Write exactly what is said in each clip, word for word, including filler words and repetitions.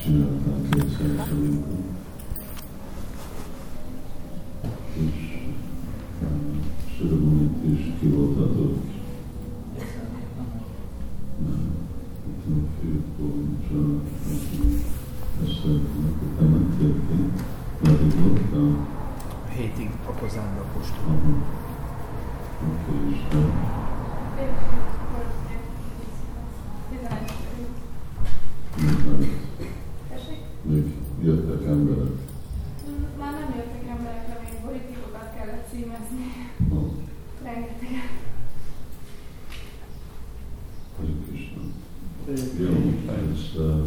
csinálták kétszer szerintem. És Suramunit is kivoltatott. Itt a főpontja, ezt temették ki. Meddig voltam? Hétig okozán a postól. Oké, Isten. Még jöttek emberek. Már nem jöttek emberek, amíg borítékokat kellett címezni. No. Rengetegen. Hare Krishna. Jó, ez, uh,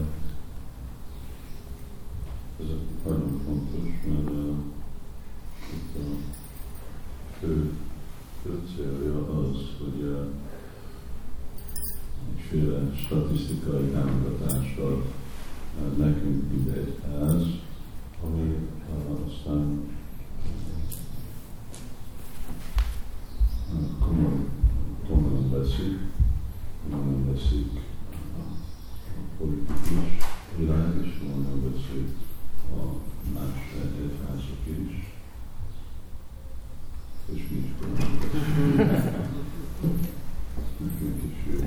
ez nagyon fontos, mert uh, itt a fő, fő célja az, hogy uh, egyféle statisztikai támogatással uh, nekünk ide egy ház, ami uh, aztán uh, komoly, komolyan veszik, komolyan veszik a politikus világ, és komolyan veszik a más egyházak is, és mi is komolyan veszik. Nekünk is jó.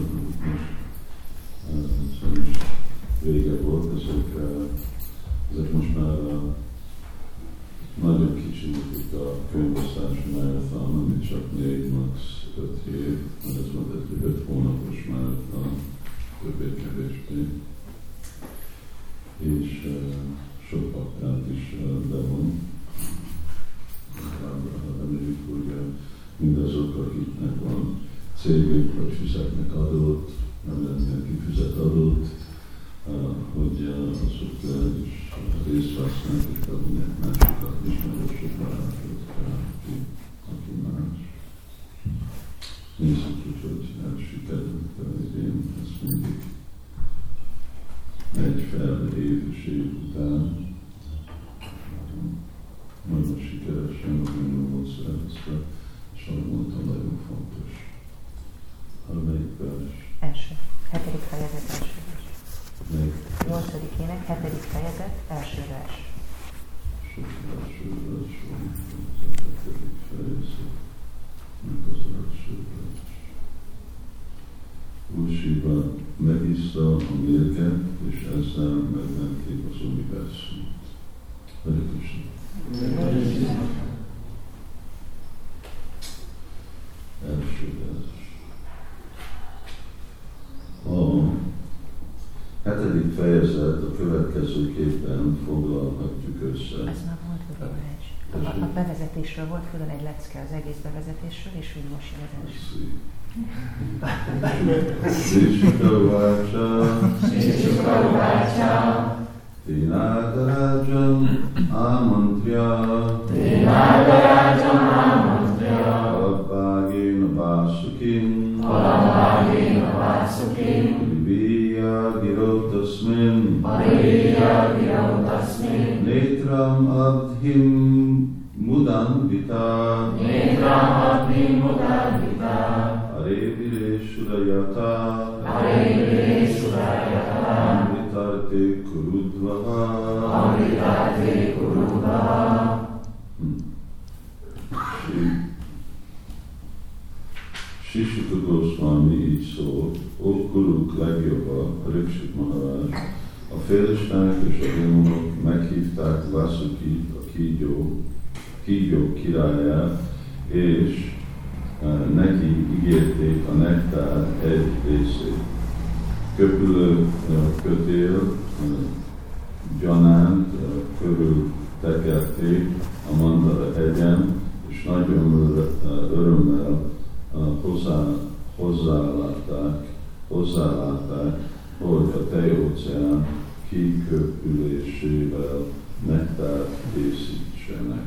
Most vége volt, ezek, ezek most már nagyon kicsi itt a könyvosztási marathon, ami csak négy, max. öt hét, mert ez volt egy öt hónapos marathon, többé-kevésbé. És uh, sok paktát is uh, bevon. Reméljük, hogy uh, mindazok, akiknek van cégük, vagy fizetnek adót, nem lehet mindenki fizet adót, uh, hogy uh, azok uh, is uh, részt vesznek, és bevonják másokat, ismerősök, barátok, aki, aki más. Nézzük, hogy hogy sikerült idén, ez mindig egy fel év és év után. Nagyon sikeresen, nagyon módszerezve, és ahogy mondtam, nagyon fontos. Harmadik vers. Első. Hetedik fejezet, első vers. Még Nyolcadikének hetedik fejezet, első vers. sok első vers van, ez a hetedik fejezet. Meg az első vers. Úr Siva megiszta a mérget, és ezzel megmenték az univerzumot. Hare Krishna. Első vers. A hetedik fejezet a következőképpen foglalhatjuk össze. Ez már volt, hogy a, a, a bevezetésről volt külön egy lecke az egész bevezetésről, és úgy most jön az első. Srishukavacha Srishukavacha Tinadarajam Amantrya Tinadarajam Amantrya Abhagina Vasukim Abhagina Vasukim Viya Girotasmin Viya Girotasmin Netram Abhim Mudandita Netram Abhim Mudandita Hare Vireshurayata Hare Vireshurayata Amritarte Kurudvaha Amritarte Kurudvaha Srisuka Goswami így szól, ó Kuruk legjobba, Pariksit Maharaj, a félistenek és a démonok meghívták Vasukit, a kígyó, kígyó királyát, és neki ígérték a nektár egy részét. Köpülő kötél, gyanánt körül tekerték a Mandara hegyen, és nagyon örömmel hozzá, hozzálátták, hozzálátták, hogy a tejóceán kiköpülésével nektár készítsenek.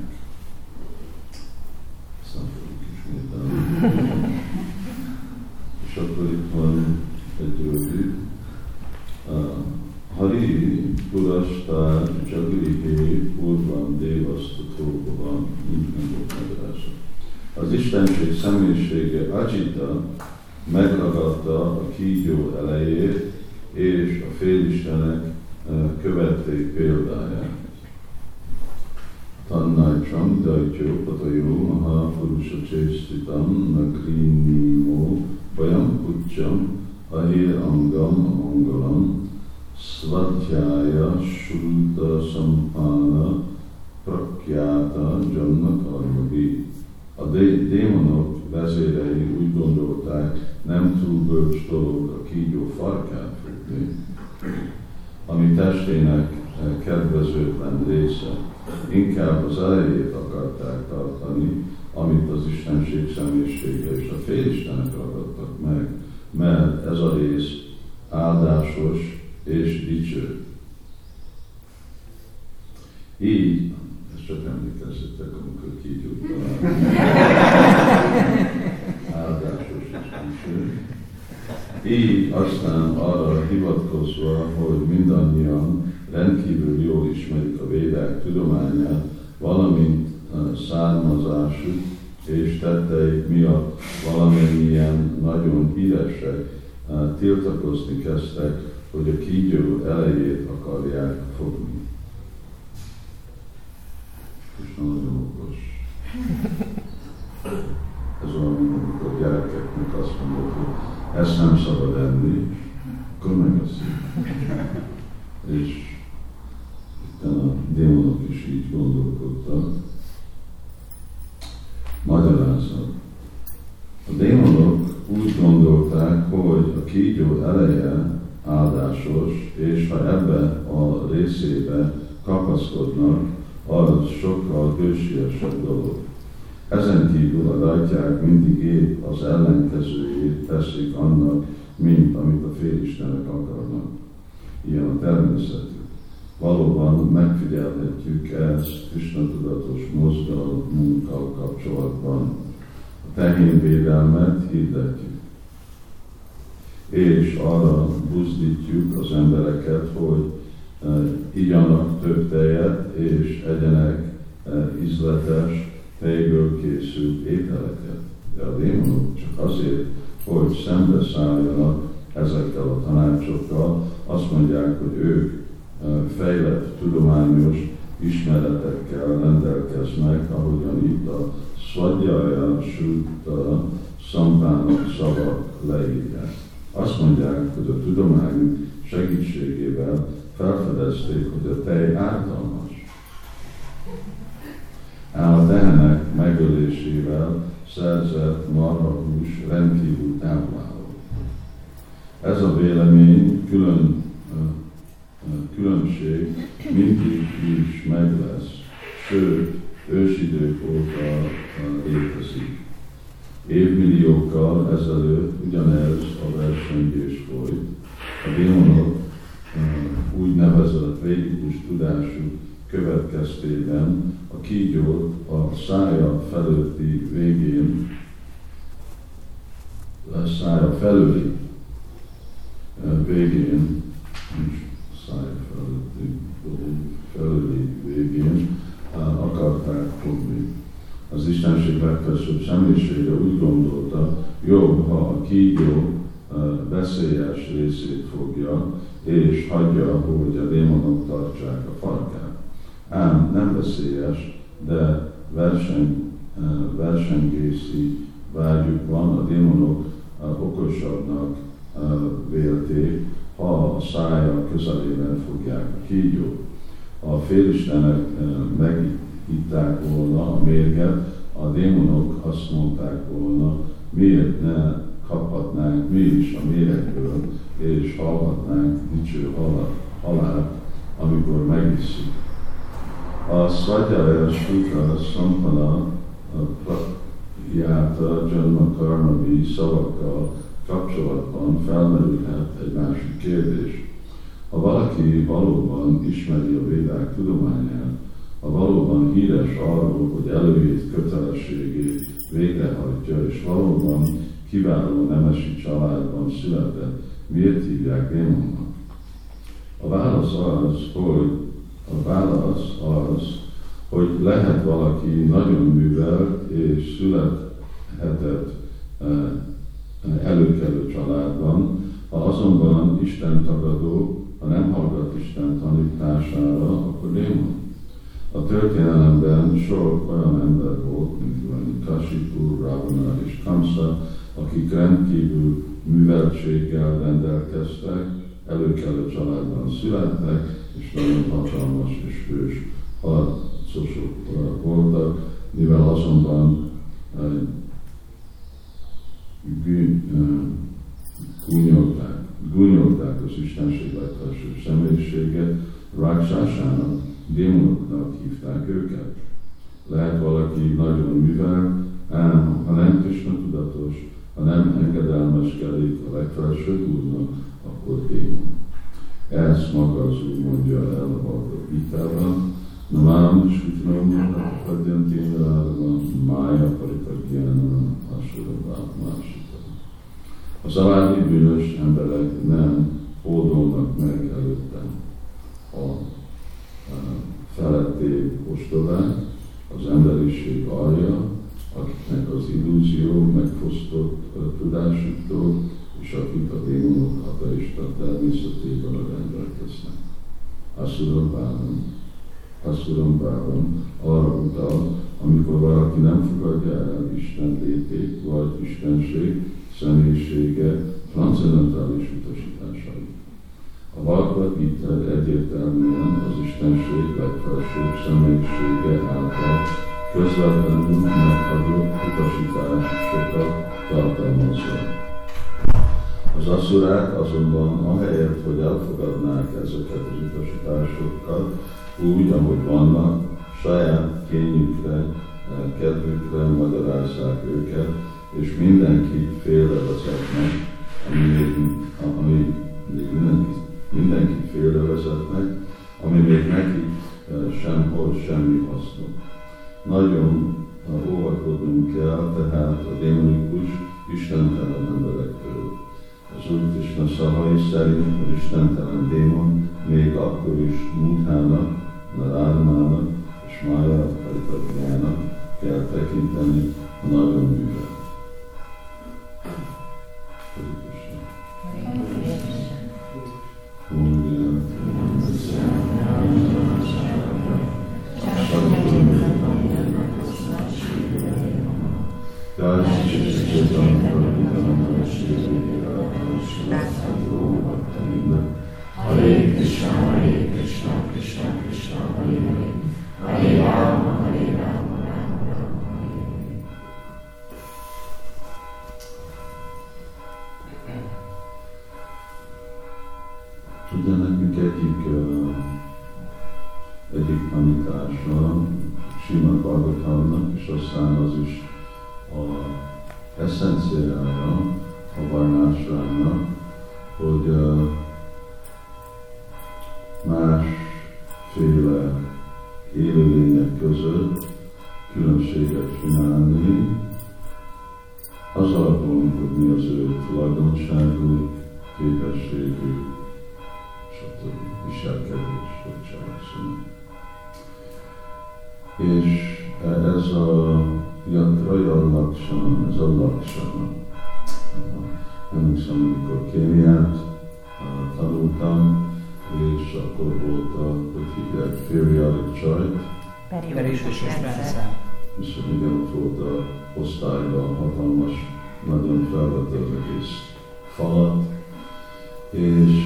És akkor itt van egy rövid uh, Hari Purastár Jagrihe Purvam Devasztatóban, így nem volt magyarázat. Az Istenség személyisége Ajita megragadta a kígyó elejét, és a félistenek követték példáját. Tannájcsam, dajtyó, patajó, maha purusa csésztitam, nakrinimo, bajam kutyam, ahir angam, mangalam, svadhyaya, shruta, sampana, prakyáta, janna karmavi. A dé- démonok vezérei úgy gondolták, nem túl bölcs dolog a kígyó farkát fogni, ami testének kedvezőtlen része. Inkább az elejét akarták tartani, amit az Istenség személyisége és a félistenek ragadtak meg, mert ez a rész áldásos és dicső. Így, ezt csak emlékezzetek, amikor kígyót találunk. Áldásos és dicső. Így aztán arra hivatkozva, hogy mindannyian rendkívül jól ismerik a védák tudományát, valamint származásuk és tetteik miatt valamennyien nagyon híresek, tiltakozni kezdtek, hogy a kígyó elejét akarják fogni. És nagyon okos. Ez olyan, amikor a gyerekeknek azt mondod, hogy ezt nem szabad enni, akkor megeszik. És itt a démonok is így gondolkodtak. Magyarázat. A démonok úgy gondolták, hogy a kígyó eleje áldásos, és ha ebbe a részébe kapaszkodnak, az sokkal hősiesebb dolog. Ezen kívül a dajtyák mindig épp az ellenkezőjét teszik annak, mint amit a félistenek akarnak. Ilyen a természetük. Valóban megfigyelhetjük ezt Krishna tudatos mozgalmunkkal kapcsolatban. A tehénvédelmet hirdetjük. És arra buzdítjuk az embereket, hogy uh, igyanak több tejet, és egyenek uh, ízletes, tejből készült ételeket. De a démonok csak azért, hogy szembeszálljanak ezekkel a tanácsokkal, azt mondják, hogy ők fejlett tudományos ismeretekkel rendelkeznek, ahogyan itt a Svadhyaya, Shruta, Sampana szavak leírják. Azt mondják, hogy a tudomány segítségével felfedezték, hogy a tej ártalmas. Ám a tehenek megölésével szerzett marhahús rendkívül tápláló. Ez a vélemény külön különbség mindig is meg lesz, sőt, ősidők óta létezik. Évmilliókkal ezelőtt ugyanez a versengés folyt. A démonok úgynevezett védikus tudásuk következtében a kígyót a szája felőtti végén, a szája felőli végén, száj felőtti, felőli végén akarták fogni. Az Istenség legfelsőbb személyisége úgy gondolta, jobb, ha a kígyó veszélyes részét fogja, és hagyja, hogy a démonok tartsák a farkát. Ám nem veszélyes, de verseny, versengészi vágyuk van, a démonok okosabbnak vélték, ha a szája közelében fogják a kígyót. A félistenek megitták volna a mérget, a démonok azt mondták volna, miért ne kaphatnánk mi is a méregből, és hallhatnánk dicső halált, amikor megisszük. A Svadhyaya, Shruta, Sampana, Prakyáta, Janma Karmavi szavakkal kapcsolatban felmerülhet egy másik kérdés. Ha valaki valóban ismeri a védák tudományát, ha valóban híres arról, hogy előírt kötelességét végrehajtja, és valóban kiváló nemesi családban született, miért hívják démonnak? A válasz az, hogy a válasz az, hogy lehet valaki nagyon művelt és születhetett előkelő családban, ha azonban Isten tagadó, ha nem hallgat Isten tanítására, akkor démon. A történelemben sok olyan ember volt, mint Kashipu, Ravana és Kamsa, akik rendkívül műveltséggel rendelkeztek, előkelő családban születtek, és nagyon hatalmas és hős harcosok voltak, mivel azonban gúnyolták, gúnyolták az Istenség legfelsőbb személyiséget, Ráksásának, démonoknak hívták őket. Lehet valaki nagyon művel, ám ha nem Krishna tudatos, ha nem engedelmeskedik a legfelsőbb úrnak, akkor démon. Ezt maga az úr mondja el a Bhagavad Gitában, Namám Svitroma Padyanténrárva Mája Paripaggyána Asura Másita. A szavádi bűnös emberek nem hódolnak meg előttem a feletté ostobák, az emberiség alja, akiknek az illúzió megfosztott tudásuktól, és akik a démonok ateista természetében rendelkeznek. Asuram Bhavam, Asuram Bhavam arra utal, amikor valaki nem fogadja el Isten létét, vagy Istenség személyisége transzendentális utasításait. A Bhagavad Gita egyértelműen az Istenség legfelsőbb személyisége által közvetlenül megadott utasításokat tartalmazza. Az asszurák azonban ahelyett, hogy elfogadnák ezeket az utasításokat úgy, ahogy vannak, saját kényükre, kedvükre magyarázzák őket, és mindenkit félrevezetnek, ami még, ami még mindenkit, mindenkit félrevezetnek, ami még nekik sem hoz semmi hasznot. Nagyon óvakodnunk kell tehát a démonikus, istentelen emberektől. Az Úr Krishna szavai szerint az istentelen démon még akkor is Mudhának, Naradanának és Mája Paripaggyának kell tekinteni, a nagyon művel. Hare Krishna, Hare Krishna, Krishna Krishna, Hare Hare, Hare Rama, Hare Rama, Rama Rama, Hare Hare. Tudja, nekünk egyik, uh, egyik tanítása Srimad Bhagavatamnak, és aztán az is a eszenciája a varnásrámnak, hogy uh, másféle élőlények között különbséget csinálni, az alapon, hogy mi az ő tulajdonságú, képességű, stb. Viselkedés, vagy cselekszenek. És ez a Yatraya Lakshana, ez a Lakshana. Emlékszem, amikor kémiát tanultam, és akkor volt a, hogy hívják, periodic chart. Periódikus rendszer. És ugye ott volt a osztályban hatalmas, nagyon felvett az egész falat. És,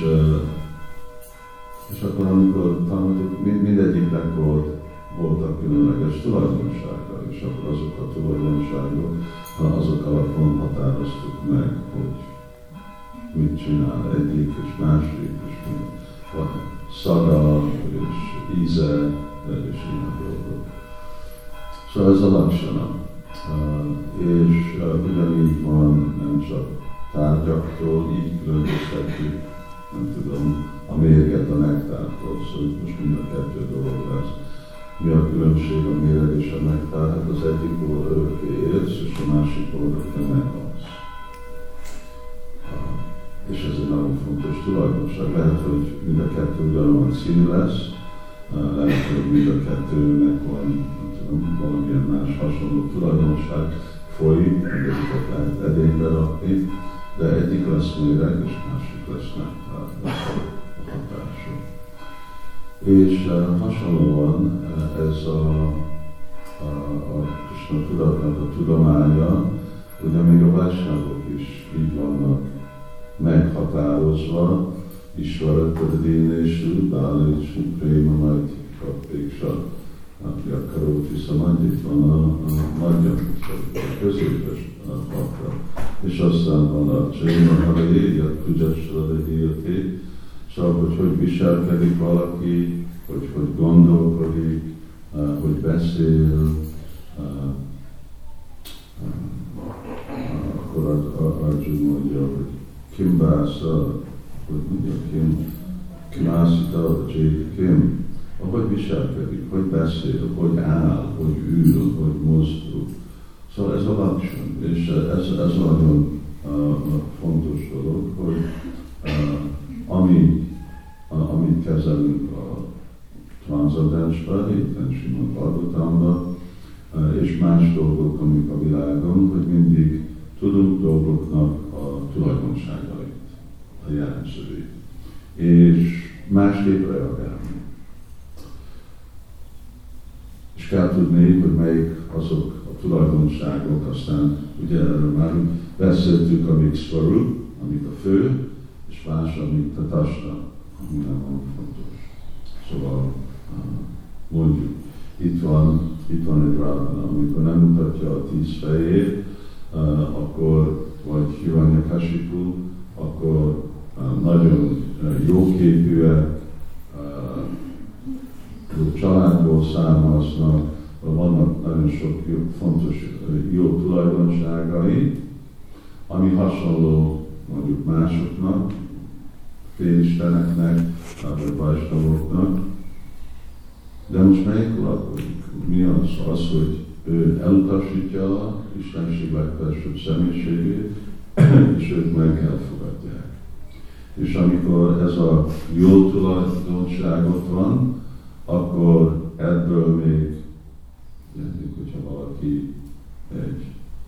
és akkor amikor tanultuk, mindegyiknek volt, voltak különleges tulajdonsága, és akkor azok a tulajdonságok, azok alapon határoztuk meg, hogy mit csinál egyik és másik, és van szaga, és íze, és ilyen dolgok. Szóval ez a Lakshana. És ugyanígy van nem csak tárgyaktól, így különböztetjük, nem tudom, a mérget a nektártól, szóval most mind a kettő dolog lesz. Mi a különbség a méreg és a nektár? Hát az egyik borra örökké élsz, és a másik borra örökké meghalsz. És ez egy nagyon fontos tulajdonság. Lehet, hogy mind a kettő ugyanolyan színű lesz, lehet, hogy mind a kettőnek van, nem tudom, valamilyen más hasonló tulajdonság folyik, egyiket lehet edénybe rakni, de egyik lesz méreg, és másik lesz nektár. A hatása. És uh, hasonlóan uh, ez a, a, a Krishna tudatnak a tudománya, ugye még a Vaisnavok is így vannak meghatározva, Ishvara Pradinéshu, Dáléshu, Préma Majti Kapéksa, Akaróti Samadhi, itt van a, a nagyobb, a középes bakra. És aztán van a Cséma Harajé, a Kujasra Déjati, szóval, hogy hogy viselkedik valaki, hogy hogy gondolkodik, hogy beszél, akkor Arjun mondja, hogy Kimbásza, hogy mondja, Kim, Kimászita, Jédi Kim, ahogy viselkedik, hogy beszél, hogy áll, hogy ül, hogy mozdul. Szóval ez a laksan, és ez, ez nagyon uh, fontos dolog, hogy uh, ami, uh, amit kezelünk a transzcendensben, éppen Srimad Bhagavatamban, uh, és más dolgok, amik a világon, hogy mindig tudunk dolgoknak a tulajdonságait, a jellemzőit, és másképp reagálni. És kell tudni, hogy melyik azok a tulajdonságok, aztán ugye erről már beszéltük, amik Svarup, amik a fő, és más, amik a Tasta, ami nem van fontos. Szóval mondjuk, itt van, itt van egy Ravana, amikor nem mutatja a tíz fejét, akkor, vagy Hiranyakashipu, akkor nagyon jóképűek, családból származnak, vannak nagyon sok jó, fontos jó tulajdonságai, ami hasonló mondjuk másoknak, félisteneknek, vagy vajsnavoknak. De most melyik uralkodik? Mi az? Az, hogy ő elutasítja a Istenség legfelsőbb személyiségét, és ők meg elfogadják. És amikor ez a jó tulajdonságot van, akkor ebből még, mondjuk, hogyha valaki egy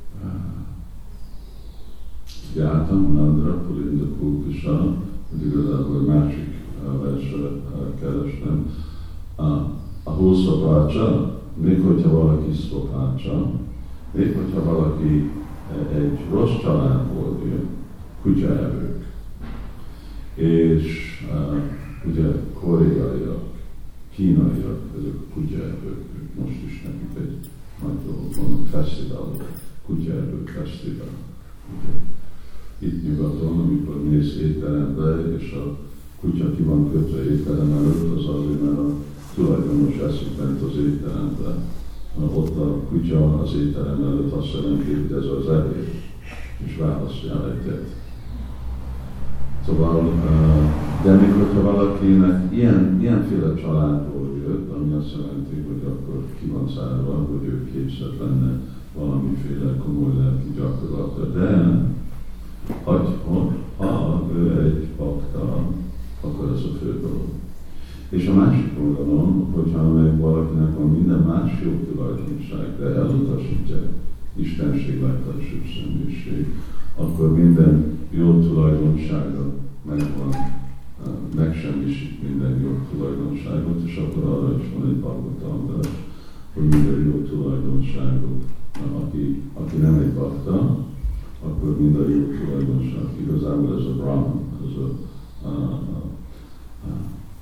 Gyátam, Nandra, Pulinda, Kulkusa, hogy igazából egy másik versre keresnem, a hószapácsa, még hogyha valaki szopácsa, még hogyha valaki egy rossz családból jön, kutyaevők, és uh, ugye koreaiak, kínaiak, ezek a kutyaevők, most is nekik egy nagy dolog van, fesztivál, kutyaevők fesztivál. Itt nyugaton, amikor mész étterembe, és a kutya ki van kötve étterem előtt, az azért, mert a tulajdonos eszik bent az étterembe. Ott a kutya az étterem előtt azt jelenti, hogy ez az ebéd, és választja egyet. Szóval, de még hogyha valakinek ilyen, ilyenféle családból jött, ami azt jelenti, hogy akkor ki van zárva, hogy ő képzett lenne valamiféle komoly lelki gyakorlatra, de ha, ha ő egy bakta, akkor ez a fő dolog. És a másik oldalon, hogyha meg valakinek van minden más jó tulajdonság, de elutasítja Istenség legfelsőbb személyiség, akkor minden jó tulajdonsága megvan, megsemmisít minden jó tulajdonságot, és akkor arra is van egy Bhagavatam, hogy minden jó tulajdonságot, aki, aki nem egy bakta, akkor minden jó tulajdonság. Igazából ez a Brahman, ez a, a, a, a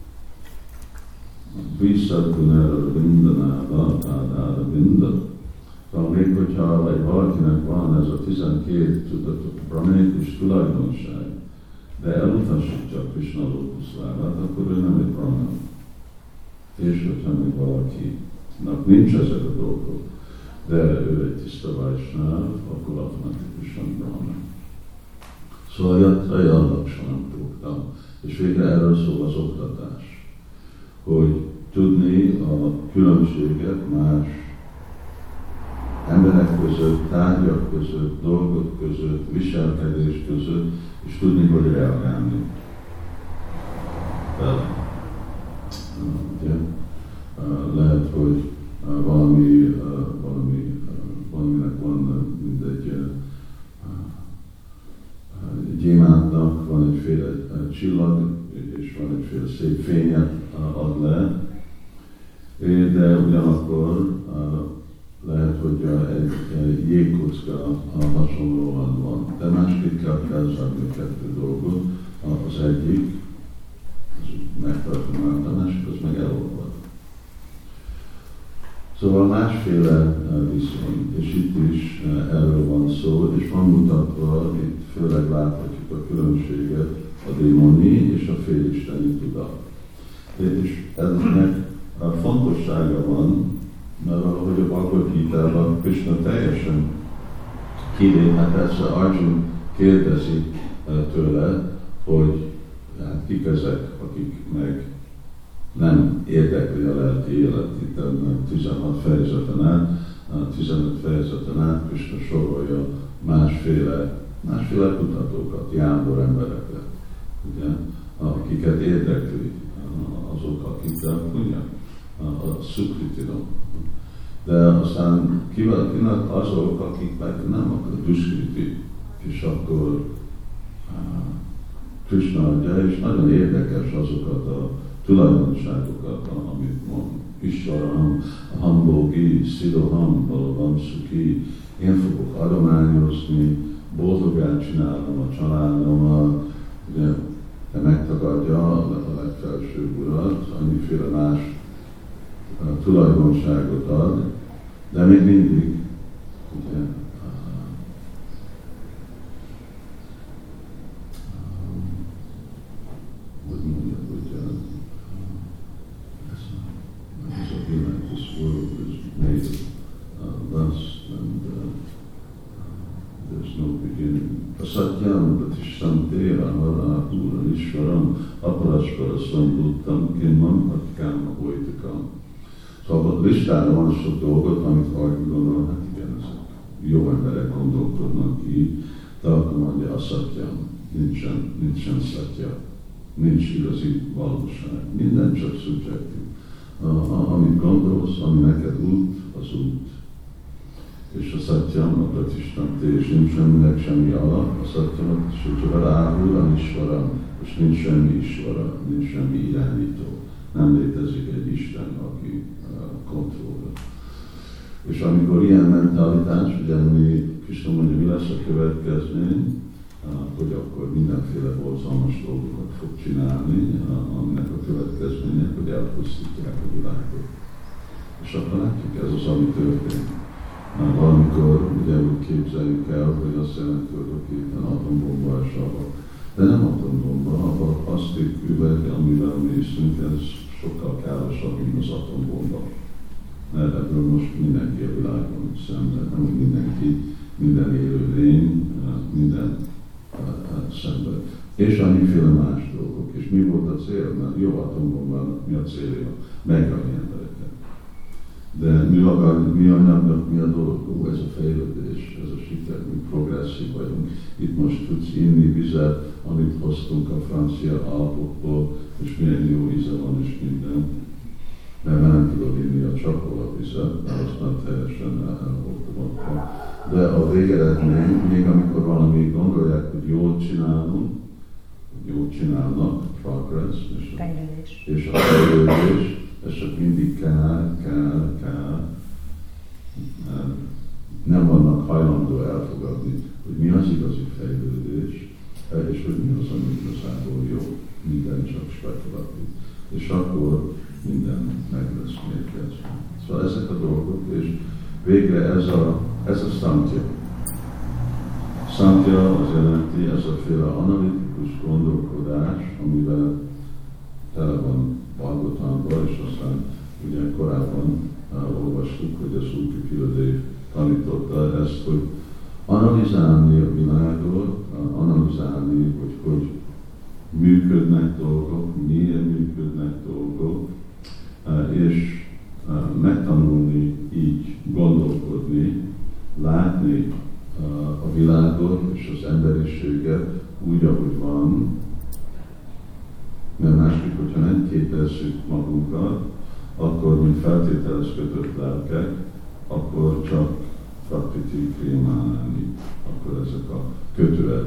Viszadgunára Vindanába, Tádára Vinda. Szóval még hogyha egy valakinek van ez a tizenkét tudatot, brahmanikus tulajdonság, de elutasítja Krishna lókuszlávát, akkor ő nem egy brahman. És hogyha még valakinek nincs ezek a dolgok, de ő egy tiszta vajsnáv, akkor automatikusan brahman. Szóval jött a laksanam prógtam, és végre erről szól az oktatás, hogy tudni a különbséget más emberek között, tárgyak között, dolgok között, viselkedés között, és tudni, hogy reagálni vele. Ugye? Lehet, hogy valami, valami, valaminek van mindegy gyémántnak van egyféle csillag, és van egyféle szép fényet ad le, de ugyanakkor lehet, hogy egy, egy jégkocka hasonlóan van. De másképp kell felzárni kettő dolgot. Az egyik, az megtartom át, a másik az meg elolvad. Szóval másféle viszony, és itt is erről van szó, és van mutatva, itt főleg láthatjuk a különbséget a démoni és a félisteni tudat. És ennek fontossága van, mert ahogy a Bhagavad Gita-ban Krishna teljesen kilép, hát persze Arjun kérdezi tőle, hogy hát kik ezek, akik meg nem érdekli a lelki élet. Itt tizenhat fejezeten át, tizenöt fejezeten át Krishna sorolja másféle, másféle kutatókat, jámbor embereket, ugye, akiket érdekli azok, akik a a szukritinom. De aztán kinek azok, akik meg nem akar duskriti, és akkor uh, Krishna adja, és nagyon érdekes azokat a tulajdonságokat, amit mond. Isvaram, Hambogi, Szidoham, Balavam, Szuki, én fogok adományozni, boldogát csinálom a családomat, ugye, de megtagadja a legfelsőbb urat, annyiféle más uh, tulajdonságot ad, de még mindig ugye, hogy mondja, hogy ez a világ, this world is made of dust and uh, there's no beginning. A Satyam Pratishtantera Hara Pura Ishvaram Aparaspara Sambhuttam Kinmam Atkáma Oitakam. Szóval listára van sok dolgot, amit valaki gondol, hát igen, ezek jó emberek gondolkodnak ki, de akkor mondja a Satyam, nincsen, nincsen Satya, nincs igazi valóság, minden csak szubjektív. Amit gondolsz, ami neked út, az út. És a Satyam, a Pratishtante, és nincs semminek semmi alap, a Satyam, és csak a Ráhul, Isvara, és nincs semmi Isvara, nincs semmi irányító. Nem létezik egy Isten, aki uh, kontrollál. És amikor ilyen mentalitás, ugye mi Krishna mondja, mi lesz a következmény, uh, hogy akkor mindenféle borzalmas dolgokat fog csinálni, uh, aminek a következménye, hogy elpusztítják a világot. És akkor látjuk, ez az, ami történik. Uh, valamikor ugye úgy képzeljük el, hogy azt jelenti, hogy itt atombomba és abban. De nem atombomba, a plastik üveg, amivel mi iszünk, ez sokkal károsabb, mint az atombomba. Mert ebből most mindenki a világon szenved, nem mindenki, minden élő lény, minden szenved. És annyiféle más dolgok. És mi volt a cél? Mert jó atombombának mi a célja? Megölni embereket. De mi akar, mi anyagnak mi a dolog? Ó, ez a fejlődés, ez a siker, mi progresszív vagyunk. Itt most tudsz inni vizet, amit hoztunk a francia alpokból, és milyen jó íze van és minden. Mert nem tudod inni a csapola vizet, mert azt már teljesen elhordolva. De a végeredmény, még amikor valami gondolják, hogy jól csinálunk, jól csinálnak, progress, és a fejlődés, és a fejlődés, ez csak mindig kell, kell, kell. Nem vannak hajlandó elfogadni, hogy mi az igazi fejlődés, és hogy mi az, ami igazából jó. Minden csak spekulatív. És akkor minden meg lesz mérgezve. Szóval ezek a dolgok, és végre ez a, ez a szantya. Szantya az jelenti, ez a féle analitikus gondolkodás, amivel tele van Bhagavatamban, és aztán ugye korábban uh, olvastuk, hogy a Suki Piladev tanította ezt, hogy analizálni a világot, uh, analizálni, hogy hogy működnek dolgok, miért működnek dolgok, uh, és uh, megtanulni így gondolkodni, látni uh, a világot és az emberiséget úgy, ahogy van, mert másképp, hogyha nem képezzük magunkat, akkor, mint feltételez kötött lelkek, akkor csak prakriti krémálni, akkor ezek a kötőerők.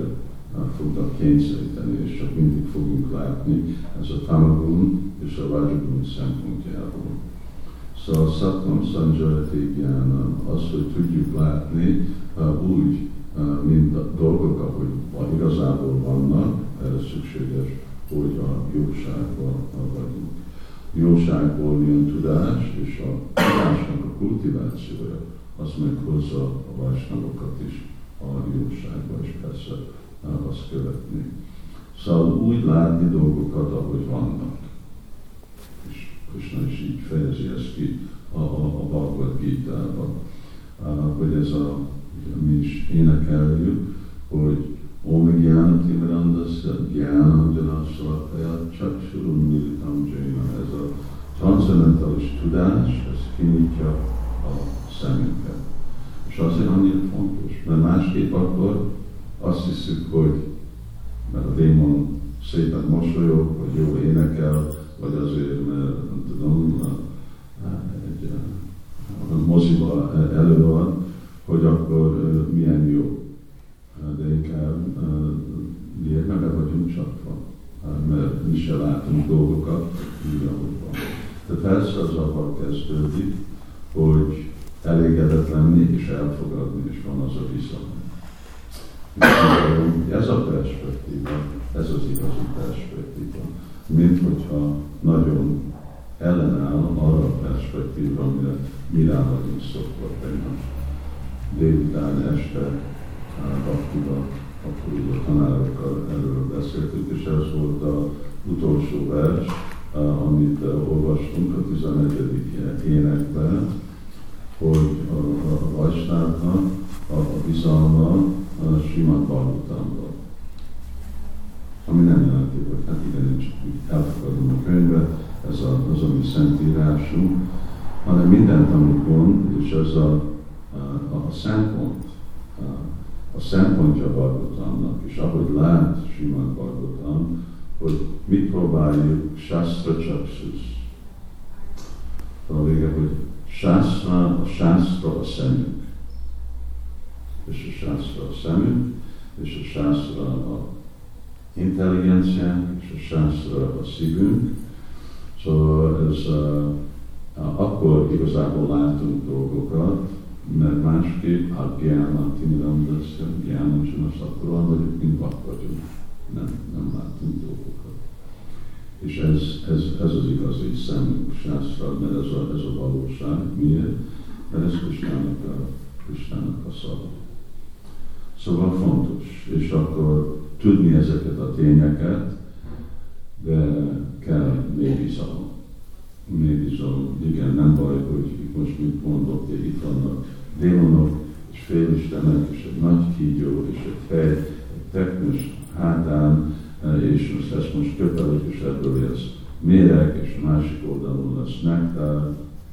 fognak kényszeríteni, és csak mindig fogunk látni ez a tamagun és a rajagun szempontjából. Szóval a szattam szanjayati gyánam, az, hogy tudjuk látni uh, úgy, uh, mint a dolgok, ahogy igazából vannak, erre szükséges, hogy a jóságban vagyunk. Jóságból jön tudás, és a tudásnak a kultivációja, az meghozza a vajsnavokat is a jóságba, és persze uh, azt követni. Szóval úgy látni dolgokat, ahogy vannak. És Krishna is így fejezi ezt ki a, a, a Bhagavad Gita-ban, uh, hogy ez a, mi is énekeljük, hogy Om Gyánam Timirandasya Gyánam Janasvalakaya Csakshurum Militam Jaina. Ez a transzendentális tudás, ez kinyitja a szemünket. És azért annyira fontos, mert másképp akkor azt hiszük, hogy mert a démon szépen mosolyog, vagy jól énekel, vagy azért, mert nem tudom, egy moziba előad, hogy akkor milyen jó. De inkább miért meg vagyunk csapva, mert mi se látunk dolgokat, úgy, ahogy van. De persze az abban kezdődik, hogy elégedett lenni és elfogadni, és van az a viszony. Ez a perspektíva, ez az igazi perspektíva. Mint hogyha nagyon ellenáll arra a perspektíva, amire mi rá vagyunk szokva tegnap. Délután este Bhaktiba, akkor így a tanárokkal erről beszéltük, és ez volt az utolsó vers, amit olvastunk a tizenegyedik énekben, hogy a, a Vajsnávnak a, a bizalma a Srimad Bhagavatamban. Ami nem jelenti, hogy hát igen, csak elfogadom a könyvet, ez a, az a mi szentírásunk, hanem mindent, amit mond, és ez a, a, a szempont, a, a szempontja Bhagavatamnak, és ahogy lát Srimad Bhagavatam, hogy mit próbáljuk Shastra Chaksus. A vége, hogy Shastra, a Shastra a szemünk, és a Shastra a szemünk, és a Shastra a intelligenciánk, és a Shastra a szívünk. Szóval ez uh, uh, akkor igazából látunk dolgokat, mert másképp a Gyánam Timirandasya, Gyánam Csanas, akkor van vagyunk, mint vak vagyunk. Nem, nem látunk dolgokat. És ez, ez, ez az igazi szemünk, Shastra, mert ez a, ez a valóság. Miért? Mert ez Krishnának a, Krishnának a szava. Szóval fontos, és akkor tudni ezeket a tényeket, de kell mély bizalom. Mély bizalom, igen, nem baj, hogy most mit mondok, de itt vannak démonok, és félistenek, és egy nagy kígyó, és egy fej, egy teknős hátán, és most ezt most köpelik, és ebből lesz méreg, és a másik oldalon lesz nektár.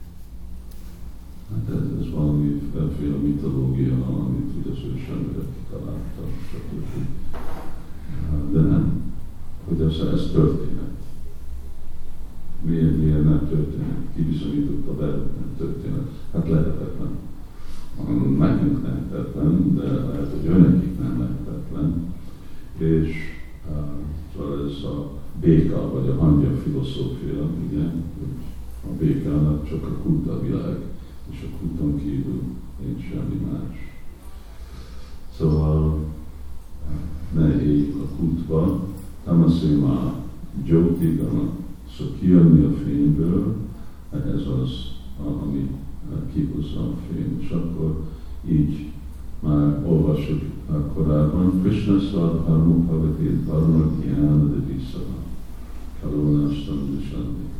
Hát ez, ez valamiféle mitológia, amit ugye az ősemberek kitalálta, stb. De nem, hogy ez, ez történet. Miért, miért nem történet? Ki bizonyította be, nem történet? Hát lehetetlen. Nekünk lehetetlen, de lehet, hogy önökik nem lehetetlen. És uh, ez a béka, vagy a hangya filozófia, igen, hogy a békának csak a kult a világ, és a kulton kívül nincs semmi más. Szóval ne éljük a kultba, tamaszéma jyotigana, szóval kijönni a fényből, ez az, ami kihozza a fény, és akkor így már olvassuk korábban, Krishna Svadharma Bhavati Dharma Gyana Devisana, Karunastam Visandika.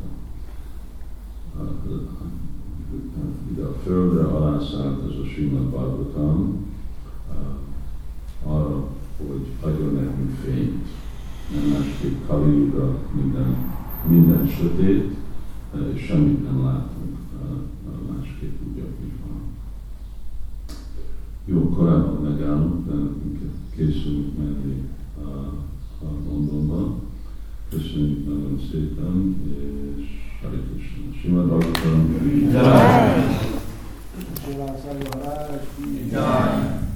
Ide a földre alászállt ez a Srimad Bhagavatam arra, hogy adjon nekünk fényt. Nem másképp Kali Yuga, minden, minden sötét, és semmit nem látunk másképp úgy, ahogy van. Jó, korábban megállunk, de készülünk menni a, a Londonba. Köszönjük nagyon szépen, és Hare Krishna. Srimad Bhagavatam. Jai! Jai!